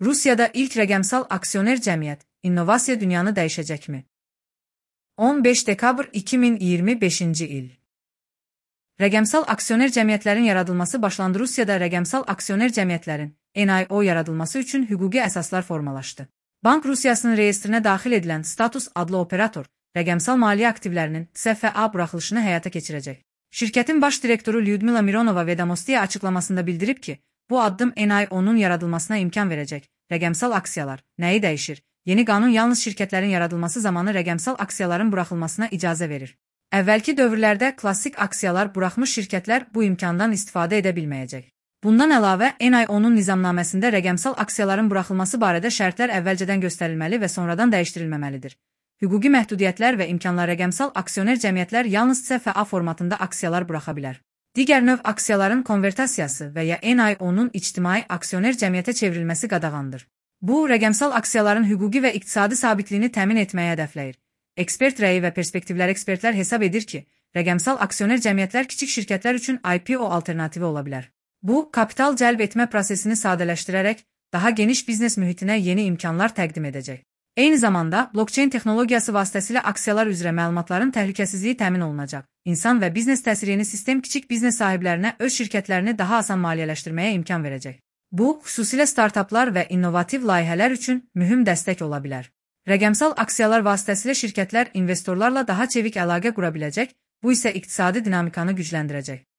Rusiyada ilk rəqəmsal aksioner cəmiyyət, innovasiya dünyanı dəyişəcəkmi? 15 dekabr 2025-ci il. Rəqəmsal aksioner cəmiyyətlərin yaradılması başlandı. Rusiyada rəqəmsal aksioner cəmiyyətlərin, NIO yaradılması üçün hüquqi əsaslar formalaşdı. Bank Rusiyasının reyestrinə daxil edilən Status adlı operator, rəqəmsal maliyyə aktivlərinin SFA buraxılışını həyata keçirəcək. Şirkətin baş direktoru Lyudmila Mironova Vedomostiya açıqlamasında bildirib ki, bu addım NIO-nun yaradılmasına imkan verəcək. Rəqəmsal aksiyalar nəyi dəyişir? Yeni qanun yalnız şirkətlərin yaradılması zamanı rəqəmsal aksiyaların buraxılmasına icazə verir. Əvvəlki dövrlərdə klassik aksiyalar buraxmış şirkətlər bu imkandan istifadə edə bilməyəcək. Bundan əlavə, NIO-nun nizamnaməsində rəqəmsal aksiyaların buraxılması barədə şərtlər əvvəlcədən göstərilməli və sonradan dəyişdirilməməlidir. Hüquqi məhdudiyyətlər və imkanlar rəqəmsal aksioner cəmiyyətlər yalnız SFA formatında aksiyalar buraxa bilər. Digər növ aksiyaların konvertasiyası və ya NIO-nun ictimai aksioner cəmiyyətə çevrilməsi qadağandır. Bu, rəqəmsal aksiyaların hüquqi və iqtisadi sabitliyini təmin etməyə hədəfləyir. Ekspert rəyi və perspektivlər ekspertlər hesab edir ki, rəqəmsal aksioner cəmiyyətlər kiçik şirkətlər üçün IPO alternativi ola bilər. Bu, kapital cəlb etmə prosesini sadələşdirərək, daha geniş biznes mühitinə yeni imkanlar təqdim edəcək. Eyni zamanda, blockchain texnologiyası vasitəsilə aksiyalar üzrə məlumatların təhlükəsizliyi təmin olunacaq. İnsan və biznes təsir yeni sistem kiçik biznes sahiblərinə öz şirkətlərini daha asan maliyyələşdirməyə imkan verəcək. Bu, xüsusilə startaplar və innovativ layihələr üçün mühüm dəstək ola bilər. Rəqəmsal aksiyalar vasitəsilə şirkətlər investorlarla daha çevik əlaqə qura biləcək, bu isə iqtisadi dinamikanı gücləndirəcək.